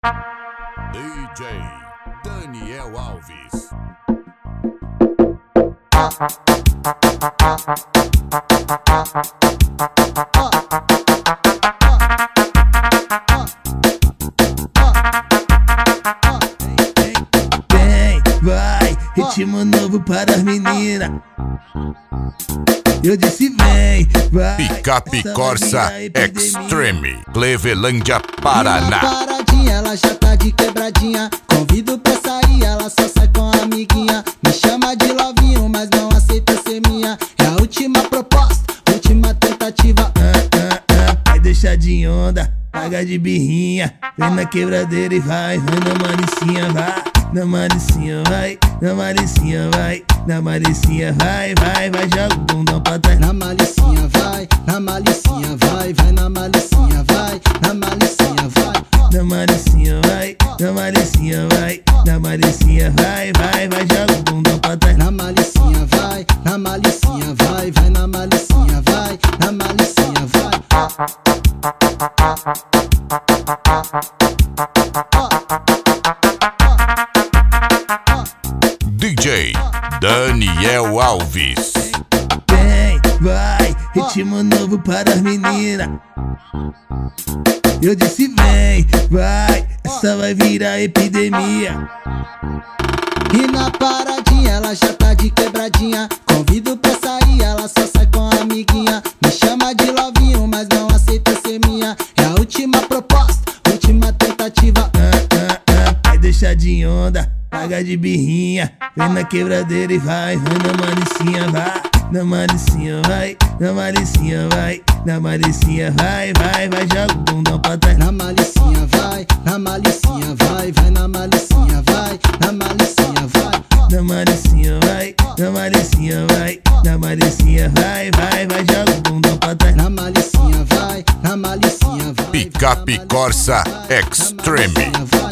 DJ Daniel Alves. Vem, vai, ritmo novo para as meninas. Eu disse vem, vai. Picape Corsa Extreme, Clevelândia, Na Paraná. paradinha, ela já tá de quebradinha. Convido pra sair, ela só sai com a amiguinha. Me chama de lovinho, mas não aceita ser minha. É a última proposta, última tentativa. Vai deixar de onda, paga de birrinha. Vem na quebradeira e vai na malicinha, vai. Na malicinha, vai, na malicinha, vai. Na malicinha, vai, joga o bundão pra trás. Na malicinha vai, na malicinha vai, vai na malicinha vai, na malicinha vai. Na malicinha, vai, na malicinha, vai. Na malicinha, vai, joga o bundão pra trás. Na malicinha vai, na malicinha vai, vai na malicinha vai, na malicinha vai. DJ Daniel Alves. Vem, vai, ritmo novo para as meninas. Eu disse vem, vai, essa vai virar epidemia. E na paradinha, ela já tá de quebradinha. Convido pra sair, ela só sai com a amiguinha. Me chama de lovinho, mas não aceita ser minha. É a última proposta, última tentativa. Vai deixar de onda, paga de birrinha. Vem na quebradeira e vai na malicinha, vai. Na malicinha, vai, na malicinha, vai. Na malicinha, vai, joga o bundão pra trás. Na malicinha vai, na malicinha vai, vai na malicinha vai, na malicinha vai. Na malicinha, vai, na malicinha, vai. Na malicinha, vai, joga o bundão pra trás. Na malicinha vai, na malicinha vai. Picape Corsa Extreme.